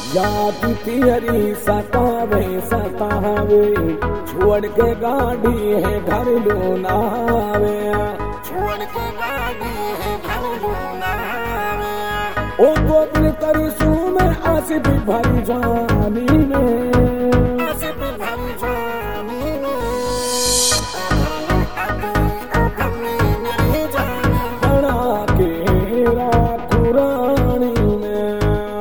याद तेरी सतावे सतावे, छोड़ के गाड़ी है घर लूनावे, छोड़ के गाड़ी है घर लूनावे। ओ गोपन करसू में आसिफ भरी जानी में, आसिफ भरी जानी में, बना के राखू रानी में।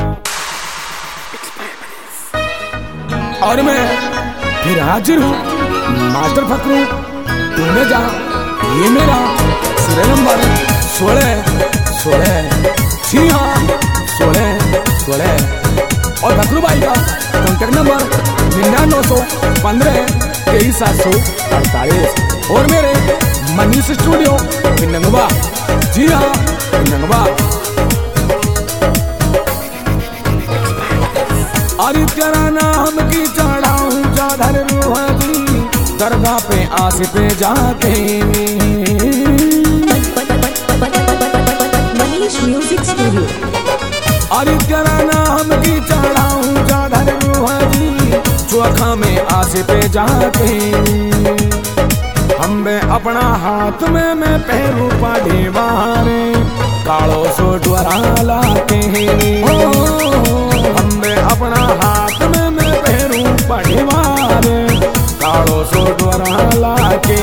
और मैं फिर हाजिर हूँ मास्टर फकरू, तूने जा ये मेरा सिरे नंबर 16 जी हाँ 16 और फकरू भाई का कॉन्टेक्ट नंबर 9915 23748 और मेरे मनीष स्टूडियो पिन्नंगवा, जी हाँ पिन्नंगवा। अरे तेरा नाम की चढ़ाऊं चादर रूहानी, दरगाह पे आसिफ पे जाके। Manish music studio. अरे तेरा नाम की चढ़ाऊं चादर रूहानी, चौखा में आसिफ पे जाके। हम बे अपना हाथ में मैं पैरू पाढ़े मारे, कालो सो डोरा लाके। अपना हाथ में मैं पैरू पढ़े मारे, कालो सो डोरा लाके।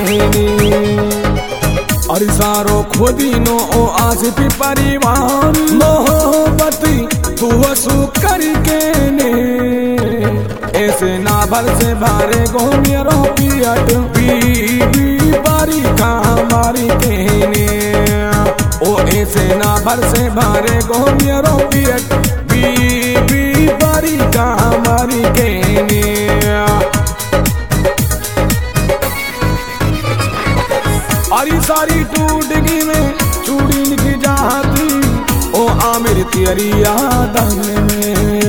और सारो खुदी नो ओ आसिफ परिवार, मोहब्बती तू वसू करके ने, ऐसे ना भर से भारे गो मेरो पियट बीबी बारी का मारी कहने। ओ ऐसे ना भर से भारे गो मेरो पियट बीबी बारी का मारी कहने। अरे सारी टूट गई में चूड़ी की जाती, ओ आमिर तेरी याद में।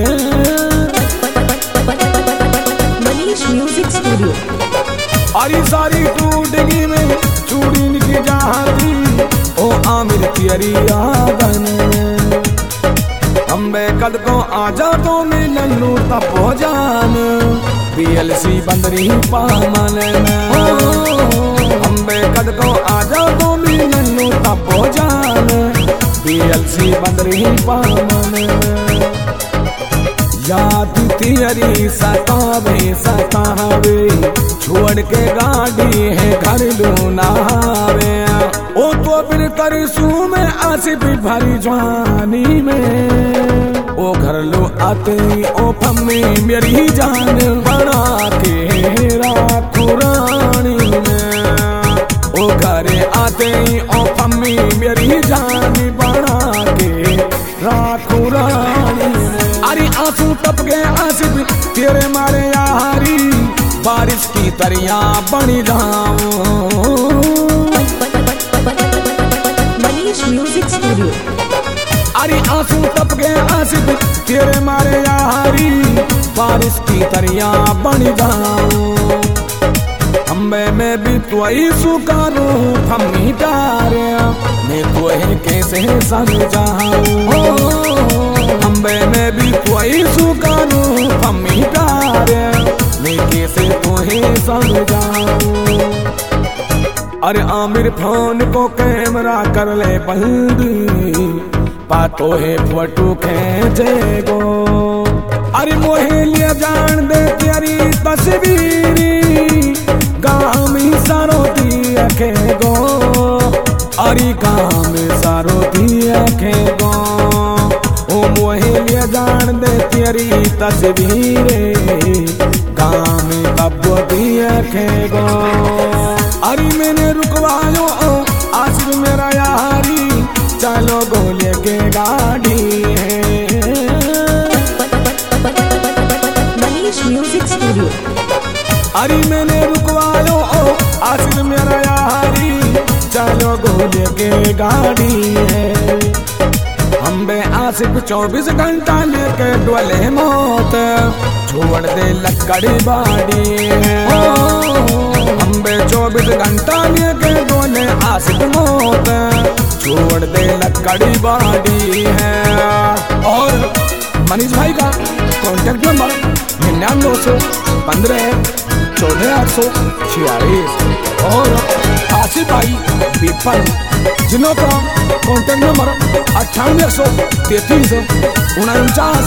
Manish music studio. अरे सारी टूट गई में चूड़ी की जाती, ओ आमिर तेरी याद में। अम्बे कद को आजा तो मिलन लू तपो जान, BLC बंदरी पामन में। अम्बे कद को आजा तो मिलन लू तपो जान, BLC बंदरी पामन में। याद तेरी सतावे सतावे, छोड़ के गाड़ी है घर लूनावे। ओ तो फिर करसू में आसिफ भरी जवानी में, ओ घर लो आते ओ फम्मी मेरी जान, बना के राखू रानी में। ओ घर आते ओ फम्मी मेरी जान, बना के राखू रानी में। अरे आंसू टप गए आसिफ तेरे मारे यारी, बारिश की तरिया बनी जाऊं। Manish music studio. अरे आंसू टप गए आसिफ तेरे मारे यारी, बारिश की तरिया बनी जाऊं। अम्बे मैं भी तुई सुकारू फम्मी प्यारे, मैं तुहे कैसे समझाऊं। अम्बे मैं भी तुई सुकारू फम्मी प्यारे, मैं कैसे तुहे समझाऊं। अरे आमिर फोन को कैमरा कर ले बंद, पातो है फोटो खींचे गो। अरे मोहे लिया जान दे तेरी तस्वीरी, गाँव में सारो दिया खे गो। अरे गाँव में सारो दिया खे गो। ओ मोहे लिया जान दे तेरी तस्वीरे, गाँव में तब दिया खे गो। अरे मैंने रुकवायो आसिफ मेरा यारी, चलो गोले के गाड़ी है। Manish music studio. अरे मैंने रुकवायो आसिफ मेरा यारी, चलो गोले के गाड़ी है। हम बे आसिफ 24 घंटा लेके डोले मौत, छोड़ दे लकड़ी बाड़ी है। हम बे 24 घंटा लेके डोले आसिफ मौत, छोड़ दे लकड़ी बाड़ी है। और मनीष भाई का कॉन्टैक्ट नंबर 9915 14 846 और आसिफ भाई पीपल जिन्हों का कॉन्टैक्ट नंबर 9833 49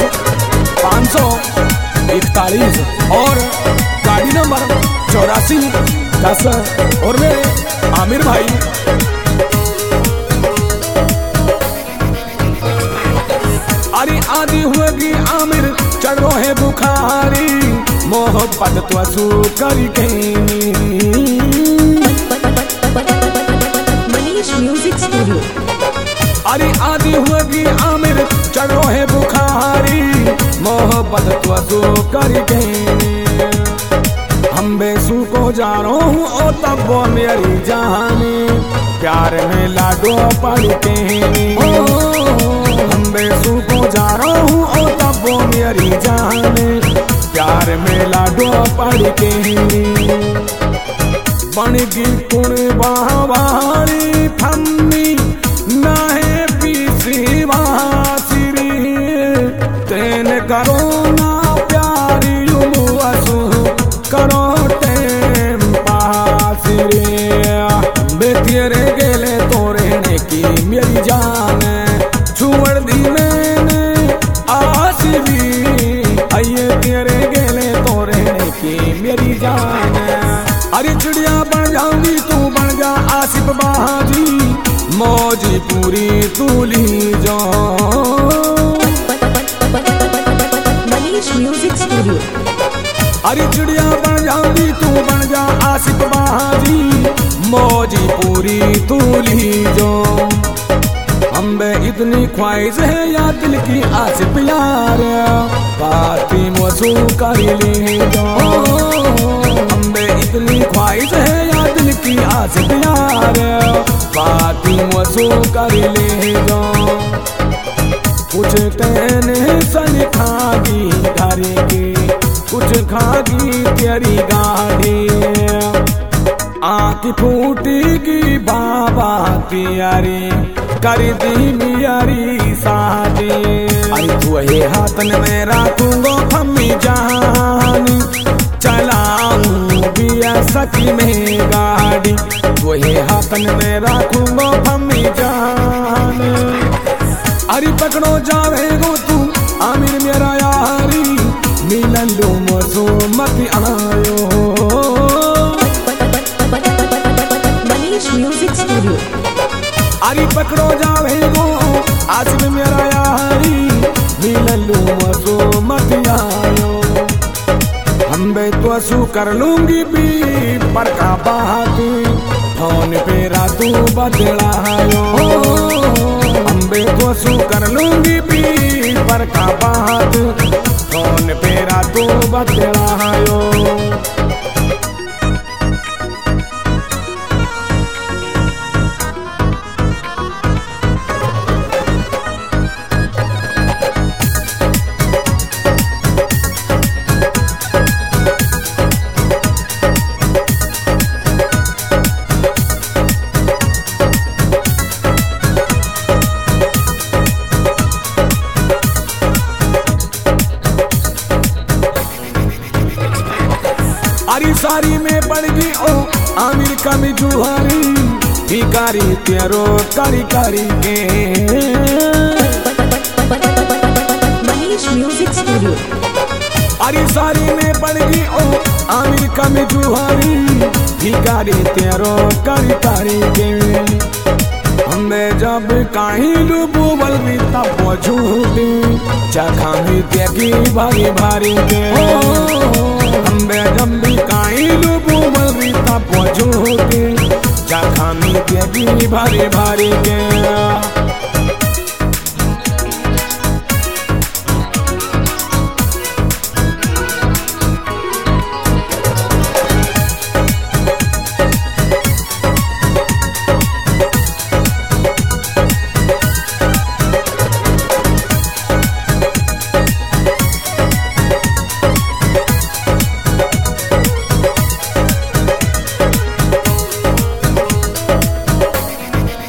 541 और गाड़ी नंबर 8410 और मेरे आमिर भाई। अरे आदि हुएगी आमिर चढ़ो है बुखारी मोहब्बत तो असू करके मनीष म्यूजिक स्टूडियो। अरे आदि हुएगी आमिर चढ़ो है बुखारी मोहब्बत तो असू करके हम बेसू को जा रहा हूँ ओ तब वो मेरी जानी प्यार में लाडो पड़ के हम बेसू को जा रहा हूँ ओ तब वो मेरी जाने प्यार में लाडो पड़ के बनगी कुण बावारी फम्मी नाहे पीसी वासिरी तेन करो ना प्यारी असू करो टेम पासिरी बेतियरे गेले तो रहने की मेरी जान छुड़ दी मैंने आसिरी आइए तेरे गेले तो रहने की मेरी जान। अरे चिड़िया बन जाऊंगी तू बन जा आसिफ बाजी मौजी पूरी तूली जो मनीष म्यूजिक स्टूडियो। अरे चिड़िया बन जाऊंगी तू बन जा आसिफ बाजी मौजी पूरी तूली जो हम बे इतनी ख्वाहिश है या दिल की आसिफ यार बाती मौसू कर ले जो हम बे इतनी ख्वाहिश है या दिल की आसिफ यार बाती मौसू कर ले जो कुछ कहने सन खागी घर के कुछ खागी तेरी गाड़ी आँख फूटेगी बाबा त्यारी कर दी मियारी शादी। अरे तू हे हाथन में राखूंगो फम्मी जान चलाऊं बिया सखी में गाड़ी तू हे हाथन में राखूंगो फम्मी जान। अरे पकड़ो जावे गो तू आमिर मेरा यारी मिलन लो मसो मत आयो मनीष म्यूजिक स्टूडियो। अरे पकड़ो जावे गो आसिफ मेरा यारी मिलन लो मसो मत आयो हम बे तो असू कर लूंगी भी पर का बात फोन पे रातू बदलायो हम बे तो असू कर लूंगी भी पर का बात फोन पे रातू बदलायो। अरे सारी में पड़ गई ओ आमिर कमी जुहारी भिकारी तेरो कारी कारी के मनीष म्यूजिक स्टूडियो। अरे सारी में पड़ गई ओ आमिर कमी जुहारी भिकारी तेरो कारी कारी के हमें जब कहीं डूबू बल्कि तब झूठी चखा भी देखी भारी भारी के हमें जब भी कहीं डूबू बल्कि तब झूठी चखा भी देखी भारी भारी के।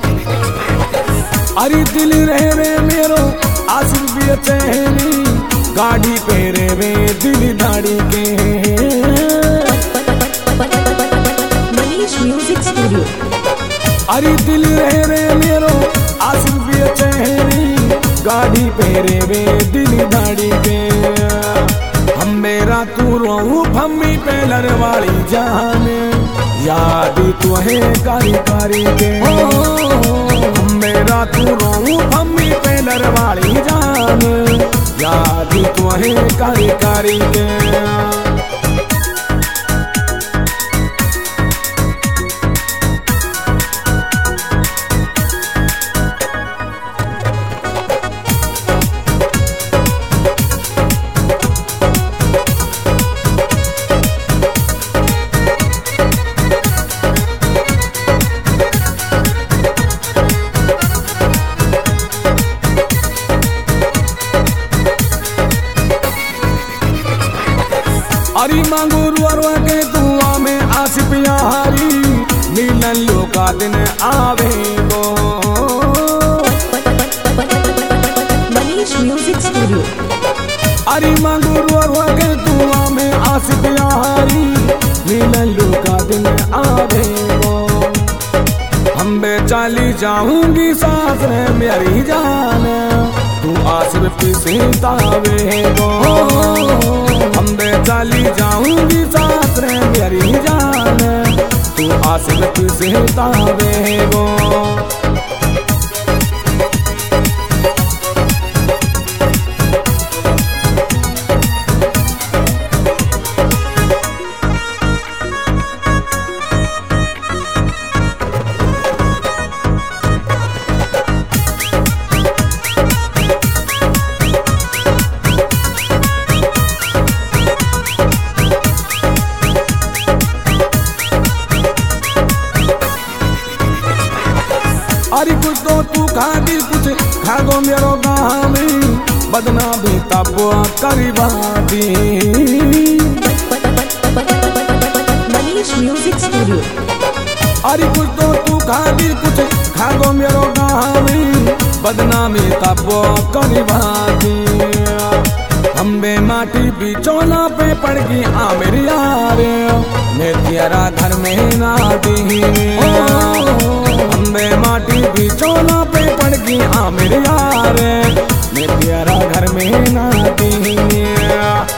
अरे दिल रहे रे मेरो आसिफ भी चहरी गाड़ी पेरे वे दिल दाड़ी के। Manish music studio. अरे दिल रहे रे मेरो आसिफ भी चेहरी, गाड़ी पेरे वे दिल दाड़ी के। हम मेरा तू रहूं फम्मी पेलर वाली जान, याद तू है कारी कारी के। हम मेरा तू रहूं फम्मी पेलर वाली जान, याद तू है कारी कारी के। अरे मांगू रुआ के दुआ में आसिफ यारी, मिलन लो का दिन आवे गो। Manish music studio. अरे मांगू रुआ के दुआ में आसिफ यारी, मिलन लो का दिन आवे गो। हम बेचाली जाऊंगी सास रे मेरी जान, तू आसिफ पिसतावे गो। हम बेचाली जाऊंगी सास रे मेरी जान, तू आसिफ पिसतावे गो। अरे कुछ तो तू खादी कुछ खागो मेरो गामी, बदना भी तब करीबादी। Manish music studio. अरे कुछ तो तू खादी कुछ खागो मेरो गामी, बदनामी तब करीबादी। हम बे माटी बिचौला पे पड़ गई आ मेरी यार, मैं तेरा घर में ना दी। मैं माटी बिचौला पे पड़ गई आ मेरे यार, मैं तेरा घर में ना दी।